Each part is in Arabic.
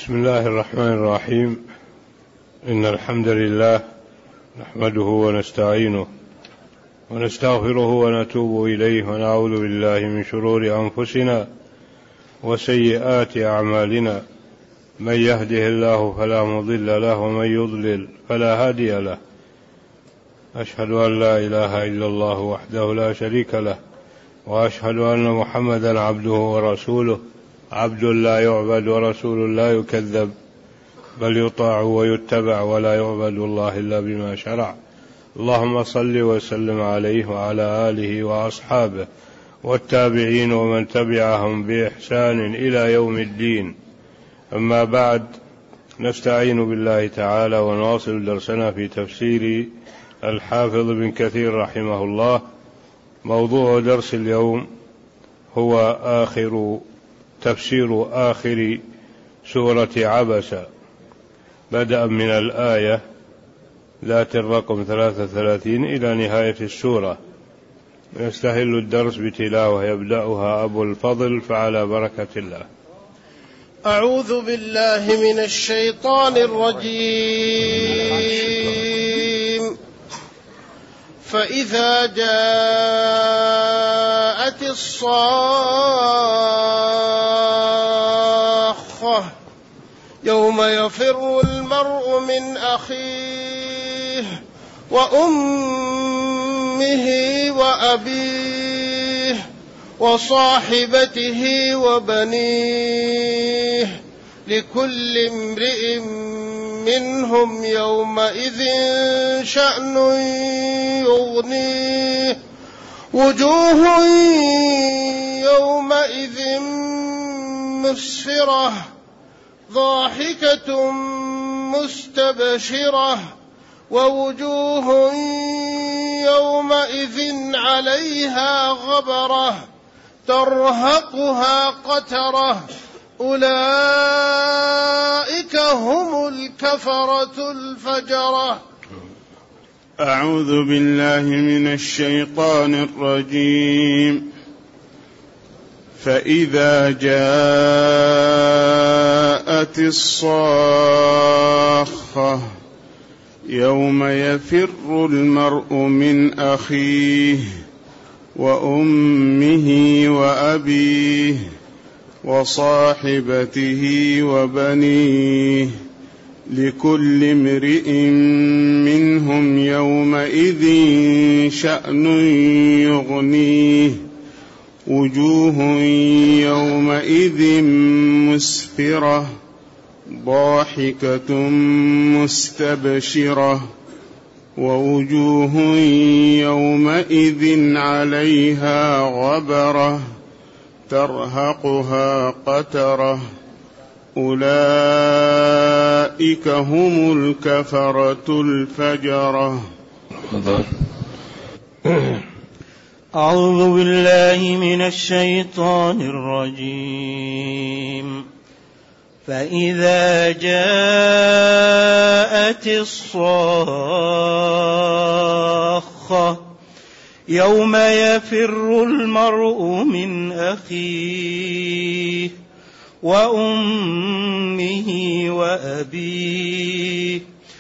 بسم الله الرحمن الرحيم. إن الحمد لله نحمده ونستعينه ونستغفره ونتوب إليه ونعوذ بالله من شرور أنفسنا وسيئات أعمالنا، من يهده الله فلا مضل له ومن يضلل فلا هادي له. أشهد أن لا إله إلا الله وحده لا شريك له، وأشهد أن محمدا عبده ورسوله، عبد لا يعبد ورسول لا يكذب، بل يطاع ويتبع ولا يعبد الله إلا بما شرع. اللهم صل وسلم عليه وعلى آله وأصحابه والتابعين ومن تبعهم بإحسان إلى يوم الدين. أما بعد، نستعين بالله تعالى ونواصل درسنا في تفسير الحافظ بن كثير رحمه الله. موضوع درس اليوم هو تفسير آخر سورة عبس، بدءا من الآية ذات الرقم 33 إلى نهاية السورة. يستهل الدرس بتلاوة يبدأها أبو الفضل، فعلى بركة الله. أعوذ بالله من الشيطان الرجيم. فإذا جاءت الصاخة يوم يفر المرء من أخيه وأمه وأبيه وصاحبته وبنيه لكل امرئ منهم يومئذ شأن يغنيه، وجوه يومئذ مسفرة ضاحكة مستبشرة، ووجوه يومئذ عليها غبرة ترهقها قترة، أولئك هم الكفرة الفجرة. أعوذ بالله من الشيطان الرجيم. فإذا جاءت الصاخة يوم يفر المرء من أخيه وأمه وأبيه وصاحبته وبنيه لكل امرئ منهم يومئذ شأن يغنيه، وجوه يومئذ مسفرة ضاحكة مستبشرة، ووجوه يومئذ عليها غبرة ترهقها قترة، أولئك هم الكفرة الفجرة. أعوذ بالله من الشيطان الرجيم. فإذا جاءت الصاخة يوم يفر المرء من أخيه وأمه وأبيه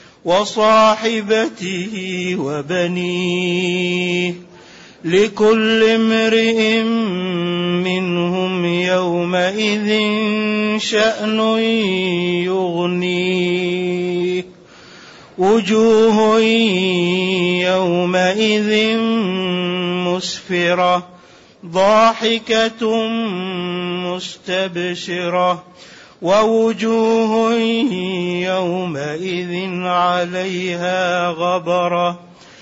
وصاحبته وبنيه لكل امرئ منهم يومئذ شأن يغنيه، وجوه يومئذ مسفرة ضاحكة مستبشرة، ووجوه يومئذ عليها غبرة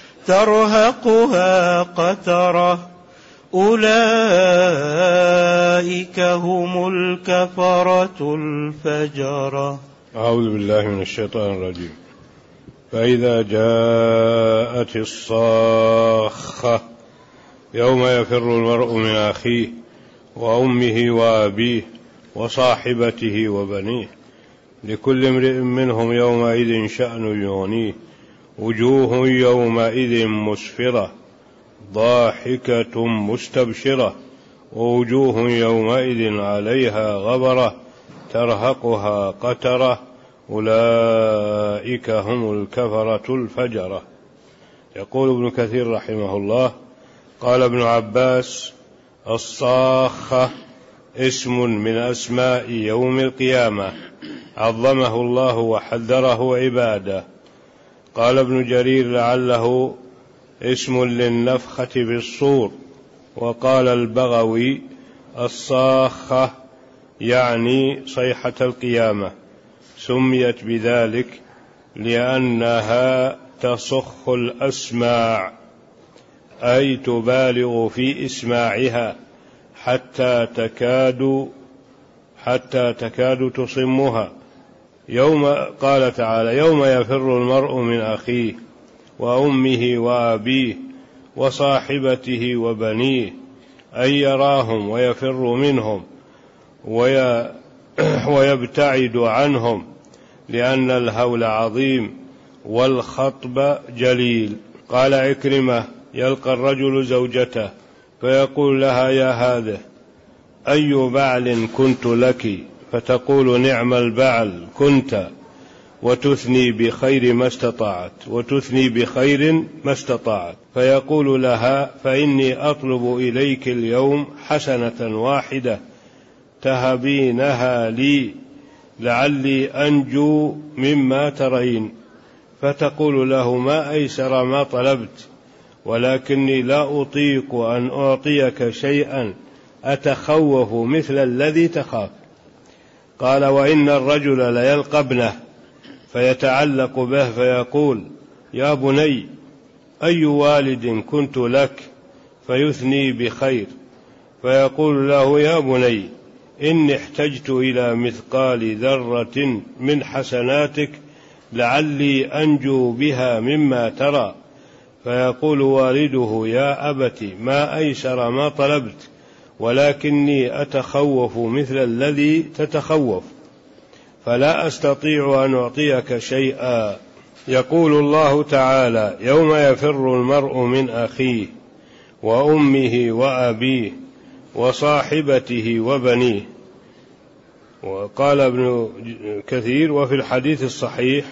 ترهقها قترة، أولئك هم الكفرة الفجرة. أعوذ بالله من الشيطان الرجيم. فإذا جاءت الصاخة يوم يفر المرء من أخيه وأمه وأبيه وصاحبته وبنيه لكل امرئ منهم يومئذ شأن يغنيه، وجوه يومئذ مسفرة ضاحكة مستبشرة، ووجوه يومئذ عليها غبرة ترهقها قترة أولئك هم الكفرة الفجرة. يقول ابن كثير رحمه الله: قال ابن عباس: الصاخة اسم من أسماء يوم القيامة عظمه الله وحذره عباده. قال ابن جرير: لعله اسم للنفخة بالصور. وقال البغوي: الصاخة يعني صيحة القيامة، سميت بذلك لأنها تصخ الأسماع، أي تبالغ في إسماعها حتى تكاد تصمها. قال تعالى: يوم يفر المرء من أخيه وأمه وأبيه وصاحبته وبنيه، أي يراهم ويفر منهم ويبتعد عنهم، لأن الهول عظيم والخطب جليل. قال عكرمة: يلقى الرجل زوجته فيقول لها: يا هذه أي بعل كنت لك؟ فتقول: نعم البعل كنت، وتثني بخير ما استطعت. فيقول لها: فإني أطلب إليك اليوم حسنة واحدة تهبينها لي لعلي أنجو مما ترين. فتقول له: ما أيسر ما طلبت، ولكني لا أطيق أن أعطيك شيئا أتخوف مثل الذي تخاف. قال: وإن الرجل ليلقى ابنه فيتعلق به فيقول: يا بني أي والد كنت لك؟ فيثني بخير، فيقول له: يا بني إني احتجت إلى مثقال ذرة من حسناتك لعلي أنجو بها مما ترى. فيقول والده: يا أبت ما أيسر ما طلبت، ولكني أتخوف مثل الذي تتخوف، فلا أستطيع أن أعطيك شيئا. يقول الله تعالى: يوم يفر المرء من أخيه وأمه وأبيه وصاحبته وبنيه. وقال ابن كثير: وفي الحديث الصحيح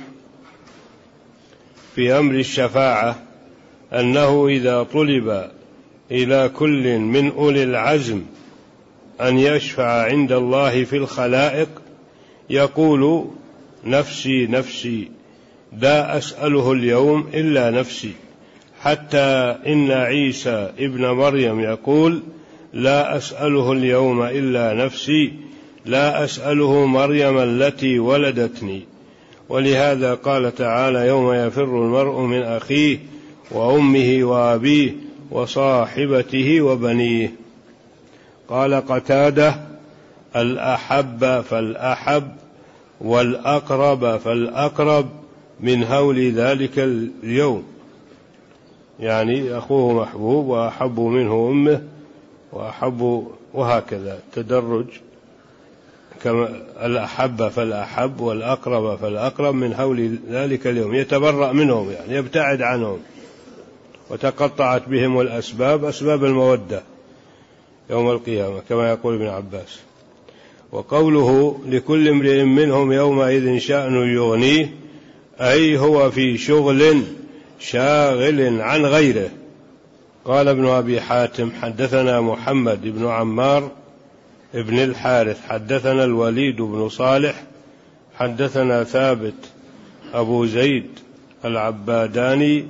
في أمر الشفاعة أنه إذا طلب إلى كل من أولي العزم أن يشفع عند الله في الخلائق يقول: نفسي نفسي لا أسأله اليوم إلا نفسي. حتى إن عيسى ابن مريم يقول: لا أسأله اليوم إلا نفسي، لا أسأله مريم التي ولدتني. ولهذا قال تعالى: يوم يفر المرء من أخيه وأمه وأبيه وصاحبته وبنيه. قال قتادة: الأحب فالأحب والأقرب فالأقرب من هول ذلك اليوم، يعني أخوه محبوب وأحب منه أمه وأحب، وهكذا تدرج، كما الأحب فالأحب والأقرب فالأقرب من هول ذلك اليوم، يتبرأ منهم يعني يبتعد عنهم، وتقطعت بهم الأسباب، أسباب المودة يوم القيامة كما يقول ابن عباس. وقوله: لكل امرئ منهم يومئذ شأن يغنيه، أي هو في شغل شاغل عن غيره. قال ابن أبي حاتم: حدثنا محمد بن عمار ابن الحارث حدثنا الوليد بن صالح حدثنا ثابت أبو زيد العباداني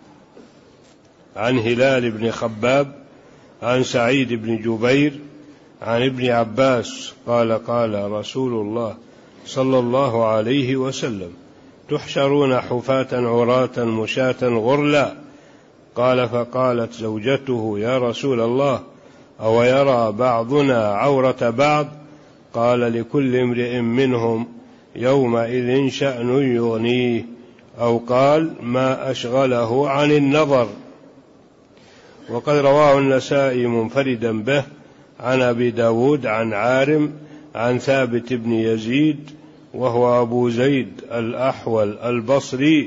عن هلال بن خباب عن سعيد بن جبير عن ابن عباس قال: قال رسول الله صلى الله عليه وسلم: تحشرون حفاة عراة مشاة غرلا. قال: فقالت زوجته: يا رسول الله، أو يرى بعضنا عورة بعض؟ قال: لكل امرئ منهم يومئذ شأن يغنيه، أو قال: ما أشغله عن النظر. وقد رواه النسائي منفردا به عن أبي داود عن عارم عن ثابت بن يزيد وهو أبو زيد الأحول البصري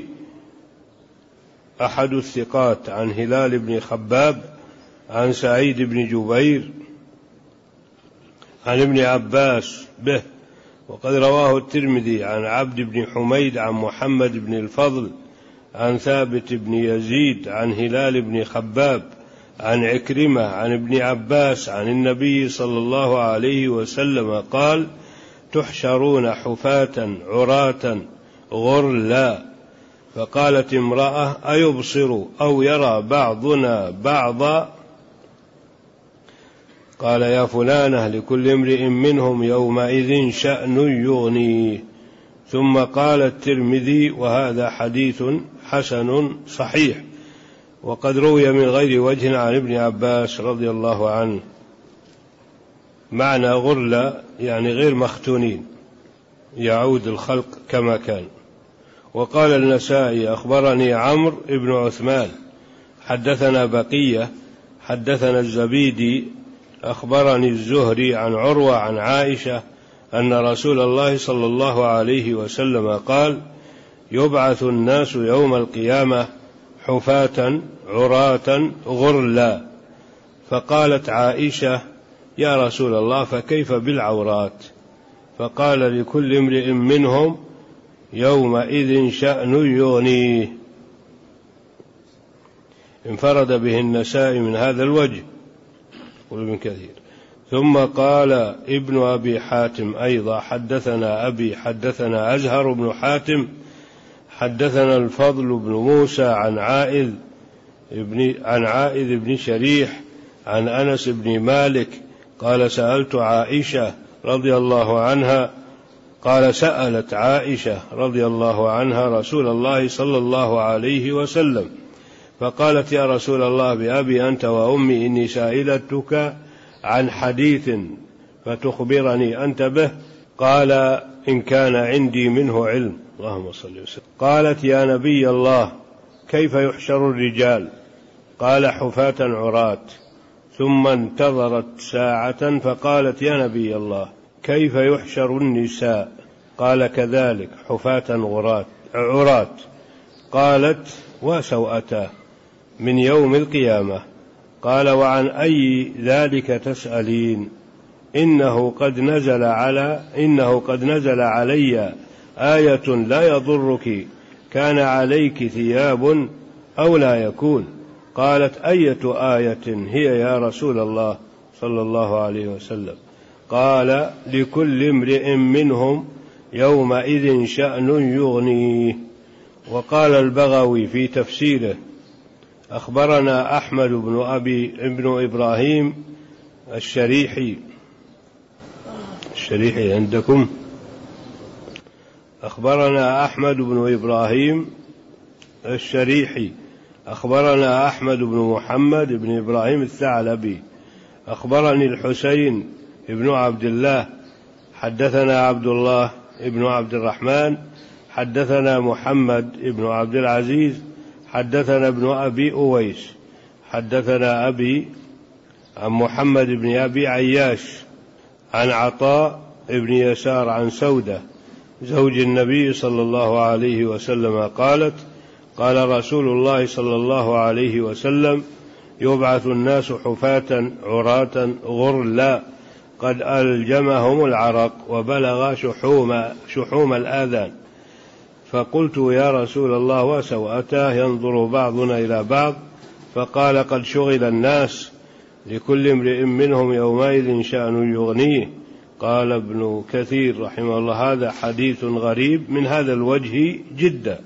أحد الثقات عن هلال بن خباب عن سعيد بن جبير عن ابن عباس به وقد رواه الترمذي عن عبد بن حميد عن محمد بن الفضل عن ثابت بن يزيد عن هلال بن خباب عن عكرمة عن ابن عباس عن النبي صلى الله عليه وسلم قال: تحشرون حفاة عراة غرلا. فقالت امرأة: أيبصر أو يرى بعضنا بعضا؟ قال: يا فلانة لكل امرئ منهم يومئذ شأن يغنيه. ثم قال الترمذي: وهذا حديث حسن صحيح، وقد روي من غير وجه عن ابن عباس رضي الله عنه. معنى غرلا يعني غير مختونين، يعود الخلق كما كان. وقال النسائي: أخبرني عمرو بن عثمان حدثنا بقية حدثنا الزبيدي أخبرني الزهري عن عروة عن عائشة أن رسول الله صلى الله عليه وسلم قال: يبعث الناس يوم القيامة حفاة عراة غرلا. فقالت عائشة: يا رسول الله، فكيف بالعورات؟ فقال: لكل امرئ منهم يومئذ شأن يغنيه. انفرد به النسائي من هذا الوجه وابن كثير. ثم قال ابن أبي حاتم أيضا: حدثنا أبي حدثنا أزهر بن حاتم حدثنا الفضل بن موسى عن عائذ بن شريح عن أنس بن مالك قال: سألت عائشة رضي الله عنها سألت عائشة رضي الله عنها رسول الله صلى الله عليه وسلم فقالت: يا رسول الله، بأبي أنت وأمي إني سائلتك عن حديث فتخبرني أنت به. قال: إن كان عندي منه علم. اللهم صل وسلم. قالت: يا نبي الله، كيف يحشر الرجال؟ قال: حفاة عراة. ثم انتظرت ساعة فقالت: يا نبي الله، كيف يحشر النساء؟ قال: كذلك حفاة عراة. قالت: وسوءتا من يوم القيامة. قال: وعن أي ذلك تسألين؟ إنه قد نزل علي آية لا يضرك كان عليك ثياب أو لا يكون. قالت: أية آية هي يا رسول الله صلى الله عليه وسلم؟ قال: لكل امرئ منهم يومئذ شأن يغنيه. وقال البغوي في تفسيره: أخبرنا أحمد بن إبراهيم الشريحي عندكم. أخبرنا أحمد بن إبراهيم الشريحي أخبرنا أحمد بن محمد بن إبراهيم الثعلبي أخبرني الحسين بن عبد الله حدثنا عبد الله بن عبد الرحمن حدثنا محمد بن عبد العزيز حدثنا ابن أبي أويس حدثنا أبي عن محمد بن أبي عياش عن عطاء بن يسار عن سودة زوج النبي صلى الله عليه وسلم قالت: قال رسول الله صلى الله عليه وسلم: يبعث الناس حفاة عراة غرلا قد ألجمهم العرق وبلغ شحوم الآذان. فقلت: يا رسول الله، وسوءتاه ينظر بعضنا إلى بعض؟ فقال: قد شغل الناس، لكل امرئ منهم يومئذ شأن يغنيه. قال ابن كثير رحمه الله: هذا حديث غريب من هذا الوجه جدا.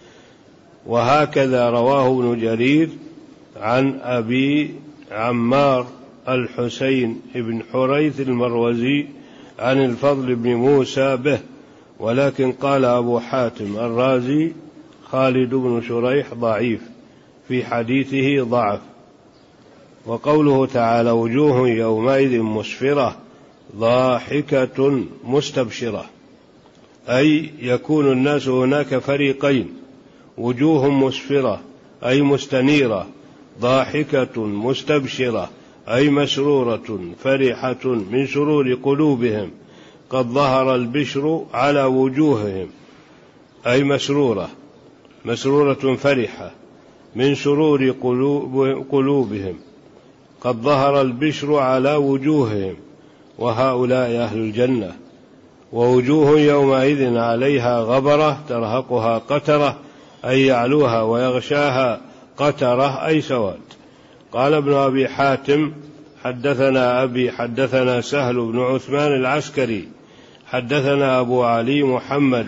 وهكذا رواه ابن جرير عن أبي عمار الحسين بن حريث المروزي عن الفضل بن موسى به. ولكن قال أبو حاتم الرازي: خالد بن شريح ضعيف، في حديثه ضعف. وقوله تعالى: وجوه يومئذ مسفرة ضاحكة مستبشرة، أي يكون الناس هناك فريقين: وجوه مسفرة أي مستنيرة، ضاحكة مستبشرة أي مسرورة فرحة من سرور قلوبهم، قد ظهر البشر على وجوههم، أي مسرورة فرحة من سرور قلوبهم، قد ظهر البشر على وجوههم، وهؤلاء أهل الجنة. ووجوه يومئذ عليها غبرة ترهقها قترة أي يعلوها ويغشاها قترة أي سواد. قال ابن أبي حاتم حدثنا أبي حدثنا سهل بن عثمان العسكري حدثنا أبو علي محمد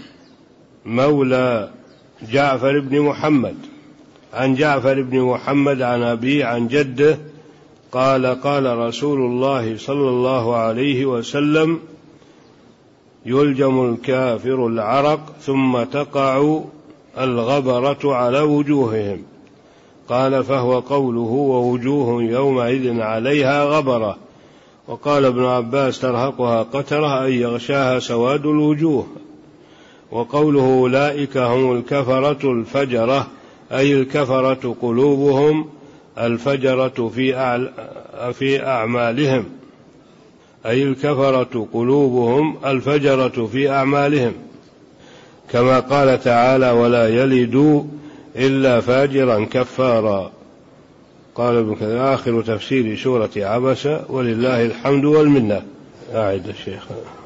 مولى جعفر بن محمد عن جعفر بن محمد عن أبي عن جده قال قال رسول الله صلى الله عليه وسلم يلجم الكافر العرق ثم تقع الغبرة على وجوههم. قال فهو قوله ووجوه يومئذ عليها غبرة. وقال ابن عباس ترهقها قترة أي يغشاها سواد الوجوه. وقوله أولئك هم الكفرة الفجرة أي الكفرة قلوبهم الفجرة في أعمالهم أي الكفرة قلوبهم الفجرة في أعمالهم، كما قال تعالى ولا يلدوا إلا فاجرا كفارا. قال ابن كثير آخر تفسير سورة عبس ولله الحمد والمنة. أعد الشيخ.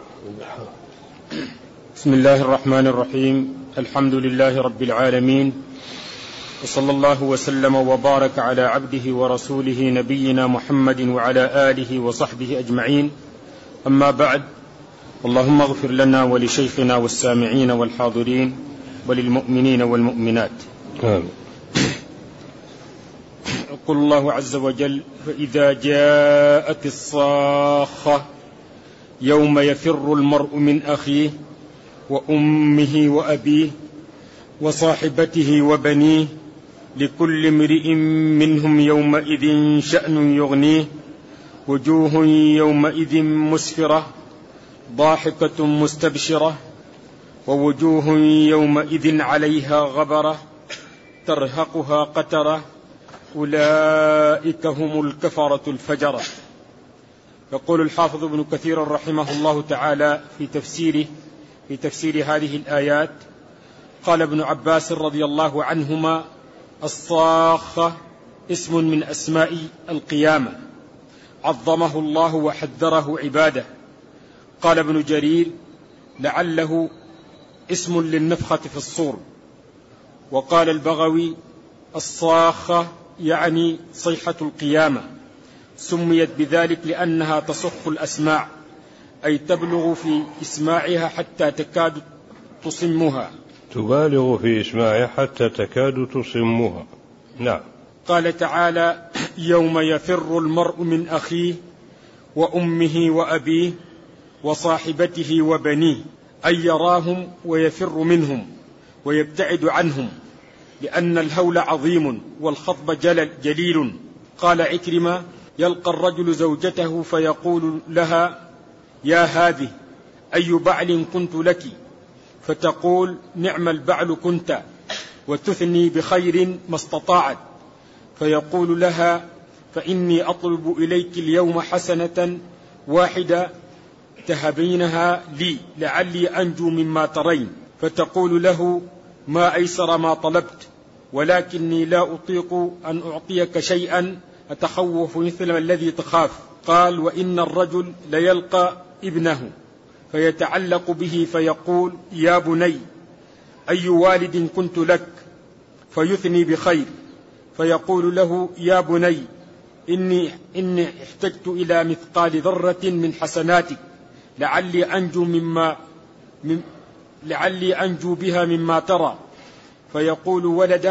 بسم الله الرحمن الرحيم. الحمد لله رب العالمين، وصلى الله وسلم وبارك على عبده ورسوله نبينا محمد وعلى آله وصحبه أجمعين. أما بعد، اللهم اغفر لنا ولشيخنا والسامعين والحاضرين وللمؤمنين والمؤمنات. يقول الله عز وجل فإذا جاءت الصاخة يوم يفر المرء من أخيه وأمه وأبيه وصاحبته وبنيه لكل امرئ منهم يومئذ شأن يغنيه وجوه يومئذ مسفرة ضاحكة مستبشرة ووجوه يومئذ عليها غبرة ترهقها قترة أولئك هم الكفرة الفجرة. يقول الحافظ ابن كثير رحمه الله تعالى في تفسير هذه الآيات قال ابن عباس رضي الله عنهما الصاخة اسم من أسماء القيامة عظمه الله وحذره عباده. قال ابن جرير لعله اسم للنفخة في الصور. وقال البغوي الصاخة يعني صيحة القيامة، سميت بذلك لأنها تصخ الأسماع أي تبلغ في إسماعها حتى تكاد تصمها، تبالغ في إسماعها حتى تكاد تصمها. نعم. قال تعالى يوم يفر المرء من أخيه وأمه وأبيه وصاحبته وبنيه أي يراهم ويفر منهم ويبتعد عنهم لأن الهول عظيم والخطب جليل. قال عكرمة يلقى الرجل زوجته فيقول لها يا هذه أي بعل كنت لك، فتقول نعم البعل كنت، وتثني بخير ما استطاعت، فيقول لها فإني أطلب إليك اليوم حسنة واحدة تهبينها لي لعلي أنجو مما ترين، فتقول له ما أيسر ما طلبت ولكني لا أطيق أن أعطيك شيئا أتخوف مثل الذي تخاف. قال وإن الرجل ليلقى ابنه فيتعلق به فيقول يا بني أي والد كنت لك، فيثني بخير، فيقول له يا بني إني احتجت إلى مثقال ذرة من حسناتك لعلي أنجو بها مما ترى، فيقول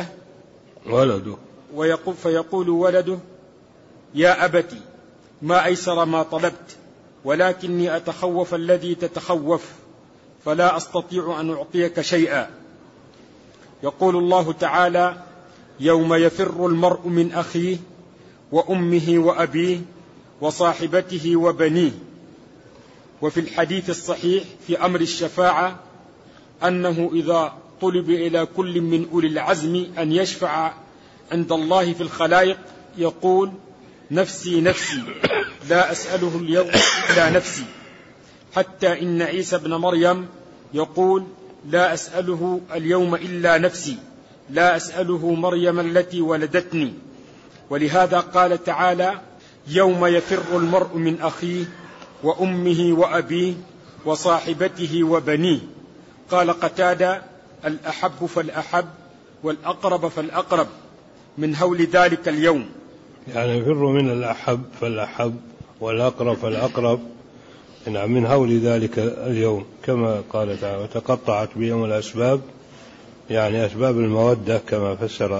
ولده يا أبتي ما أيسر ما طلبت ولكني أتخوف الذي تتخوف فلا أستطيع أن أعطيك شيئا. يقول الله تعالى يوم يفر المرء من أخيه وأمه وأبيه وصاحبته وبنيه. وفي الحديث الصحيح في أمر الشفاعة أنه إذا طلب إلى كل من أولي العزم أن يشفع عند الله في الخلائق يقول نفسي نفسي لا أسأله اليوم إلا نفسي، حتى إن عيسى بن مريم يقول لا أسأله اليوم إلا نفسي لا أسأله مريم التي ولدتني. ولهذا قال تعالى يوم يفر المرء من أخيه وأمه وأبيه وصاحبته وبنيه. قال قتادة: الأحب فالأحب والأقرب فالأقرب من هول ذلك اليوم. يعني يفر من الأحب فالأحب والأقرب فالأقرب من هول ذلك اليوم، كما قال تعالى: وتقطعت بهم الأسباب، يعني أسباب المودة كما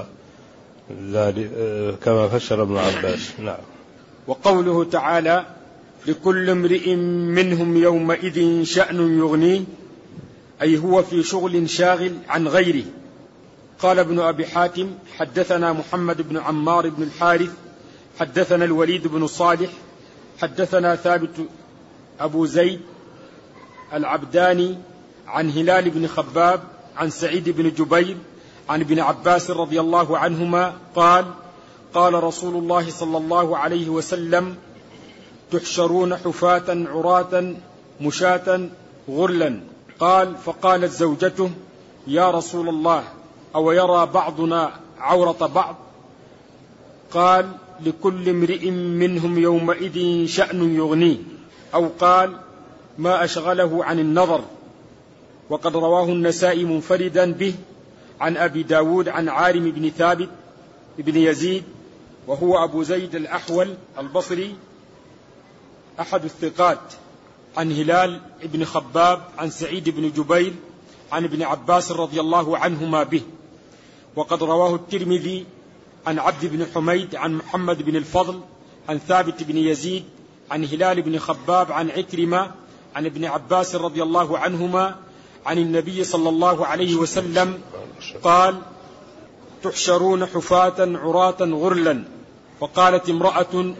فسر ابن عباس. نعم. وقوله تعالى: لكل امرئ منهم يومئذ شأن يغنيه، أي هو في شغل شاغل عن غيره. قال ابن أبي حاتم: حدثنا محمد بن عمار بن الحارث حدثنا الوليد بن صالح حدثنا ثابت أبو زيد العبداني عن هلال بن خباب عن سعيد بن جبير عن ابن عباس رضي الله عنهما قال: قال رسول الله صلى الله عليه وسلم: تحشرون حفاة عراة مشاة غرلا. قال: فقالت زوجته: يا رسول الله، أو يرى بعضنا عورة بعض؟ قال: لكل امرئ منهم يومئذ شأن يغنيه. أو قال: ما أشغله عن النظر. وقد رواه النسائي منفردا به عن أبي داود عن عارم بن ثابت بن يزيد، وهو أبو زيد الأحول البصري أحد الثقات، عن هلال بن خباب عن سعيد بن جبير عن ابن عباس رضي الله عنهما به. وقد رواه الترمذي عن عبد بن حميد عن محمد بن الفضل عن ثابت بن يزيد عن هلال بن خباب عن عكرمة عن ابن عباس رضي الله عنهما عن النبي صلى الله عليه وسلم قال: تحشرون حفاة عراة غرلا. فقالت امرأة: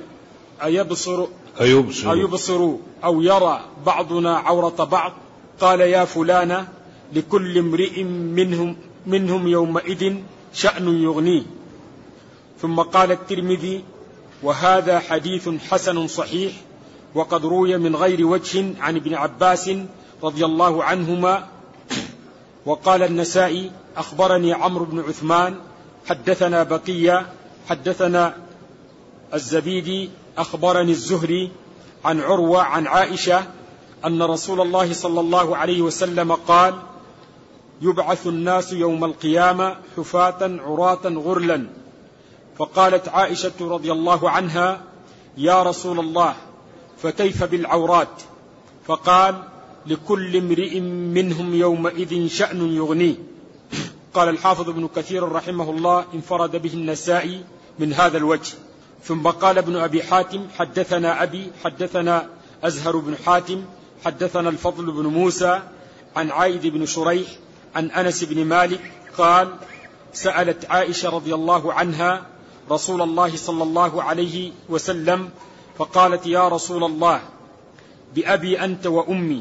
أيبصر أو يرى بعضنا عورة بعض؟ قال: يا فلانة، لكل امرئ منهم يومئذ شأن يغنيه. ثم قال الترمذي: وهذا حديث حسن صحيح، وقد روي من غير وجه عن ابن عباس رضي الله عنهما. وقال النسائي: أخبرني عمرو بن عثمان حدثنا بقية حدثنا الزبيدي أخبرني الزهري عن عروة عن عائشة أن رسول الله صلى الله عليه وسلم قال: يبعث الناس يوم القيامة حفاة عراة غرلا. فقالت عائشة رضي الله عنها: يا رسول الله، فكيف بالعورات؟ فقال: لكل امرئ منهم يومئذ شأن يغنيه. قال الحافظ ابن كثير رحمه الله: انفرد به النسائي من هذا الوجه. ثم قال ابن أبي حاتم: حدثنا أبي حدثنا أزهر بن حاتم حدثنا الفضل بن موسى عن عائد بن شريح عن أنس بن مالك قال: سألت عائشة رضي الله عنها رسول الله صلى الله عليه وسلم فقالت: يا رسول الله، بأبي أنت وأمي،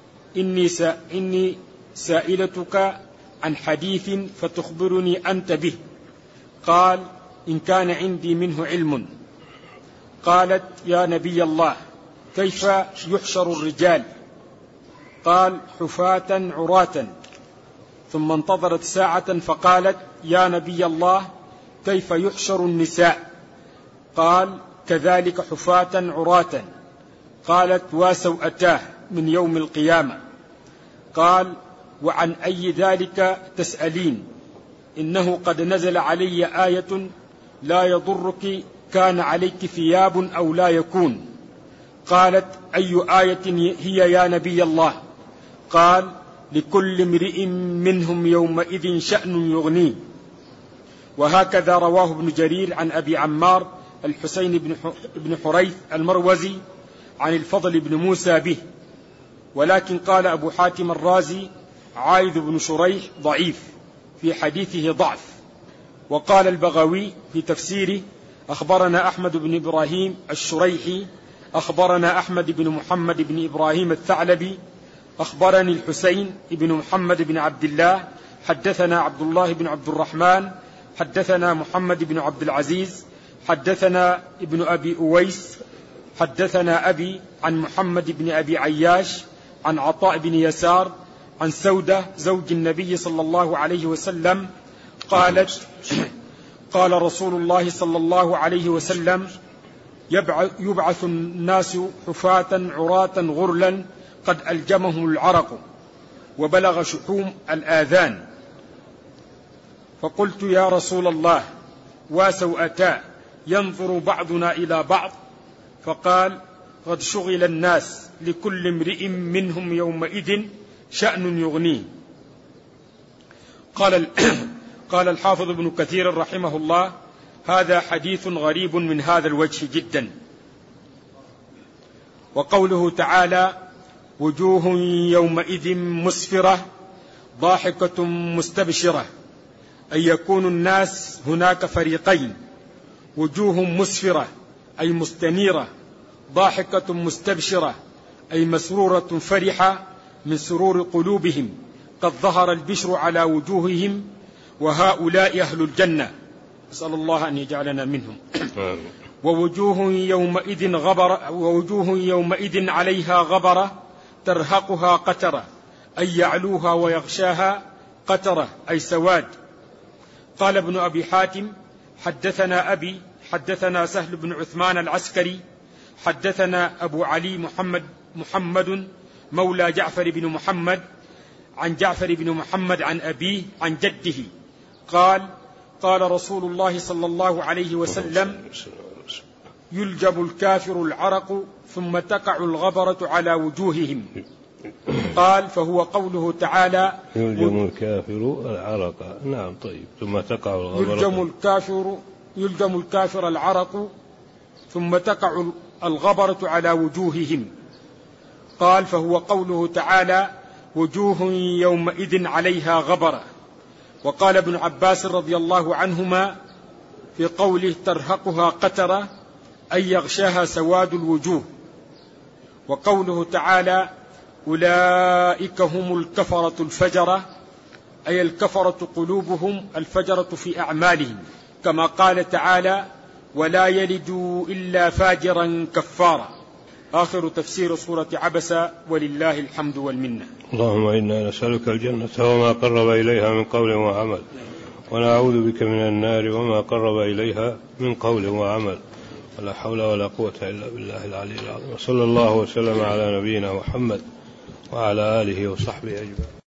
إني سائلتك عن حديث فتخبرني أنت به. قال: إن كان عندي منه علم. قالت: يا نبي الله، كيف يحشر الرجال؟ قال: حفاة عراة. ثم انتظرت ساعة فقالت: يا نبي الله، كيف يحشر النساء؟ قال: كذلك حفاة عراة. قالت: وسوءتاه من يوم القيامة. قال: وعن أي ذلك تسألين؟ إنه قد نزل علي آية لا يضرك كان عليك ثياب أو لا يكون. قالت: أي آية هي يا نبي الله؟ قال: لكل امرئ منهم يومئذ شأن يغنيه. وهكذا رواه ابن جرير عن أبي عمار الحسين بن حريث المروزي عن الفضل بن موسى به. ولكن قال أبو حاتم الرازي: عايذ بن شريح ضعيف، في حديثه ضعف. وقال البغوي في تفسيره: أخبرنا أحمد بن إبراهيم الشريحي أخبرنا أحمد بن محمد بن إبراهيم الثعلبي أخبرني الحسين بن محمد بن عبد الله حدثنا عبد الله بن عبد الرحمن حدثنا محمد بن عبد العزيز حدثنا ابن أبي أويس حدثنا أبي عن محمد بن أبي عياش عن عطاء بن يسار عن سودة زوج النبي صلى الله عليه وسلم قالت: قال رسول الله صلى الله عليه وسلم: يبعث الناس حفاة عراة غرلا قد ألجمهم العرق وبلغ شحوم الآذان، فقلت يا رسول الله وسوءتا ينظر بعضنا إلى بعض؟ فقال قد شغل الناس لكل امرئ منهم يومئذ شأن يغنيه. قال الحافظ ابن كثير رحمه الله: هذا حديث غريب من هذا الوجه جدا. وقوله تعالى: وجوه يومئذ مسفرة ضاحكة مستبشرة، أي يكون الناس هناك فريقين: وجوه مسفرة أي مستنيرة، ضاحكة مستبشرة أي مسرورة فرحة من سرور قلوبهم، قد ظهر البشر على وجوههم، وهؤلاء أهل الجنة، نسأل الله أن يجعلنا منهم. ووجوه يومئذ عليها غبرة ترهقها قترة، أي يعلوها ويغشاها قترة أي سواد. قال ابن أبي حاتم: حدثنا أبي حدثنا سهل بن عثمان العسكري حدثنا أبو علي محمد مولى جعفر بن محمد عن جعفر بن محمد عن أبيه عن جده قال: قال رسول الله صلى الله عليه وسلم: يلجم الكافر العرق ثم تقع الغبرة على وجوههم. قال: فهو قوله تعالى: يلجم الكافر العرق. نعم، طيب. ثم تقع الغبرة. يلجم الكافر العرق ثم تقع الغبرة على وجوههم. قال: فهو قوله تعالى: وجوه يومئذ عليها غبرة. وقال ابن عباس رضي الله عنهما في قوله: ترهقها قترة، أي يغشاها سواد الوجوه. وقوله تعالى: أولئك هم الكفرة الفجرة، أي الكفرة قلوبهم، الفجرة في أعمالهم، كما قال تعالى: ولا يلدوا إلا فاجرا كفارا. آخر تفسير سورة عبسة، ولله الحمد والمنة. اللهم إنا نسألك الجنة وما قرب إليها من قول وعمل، ونعوذ بك من النار وما قرب إليها من قول وعمل، ولا حول ولا قوة إلا بالله العلي العظيم. وصلى الله وسلم على نبينا محمد وعلى آله وصحبه أجمعين.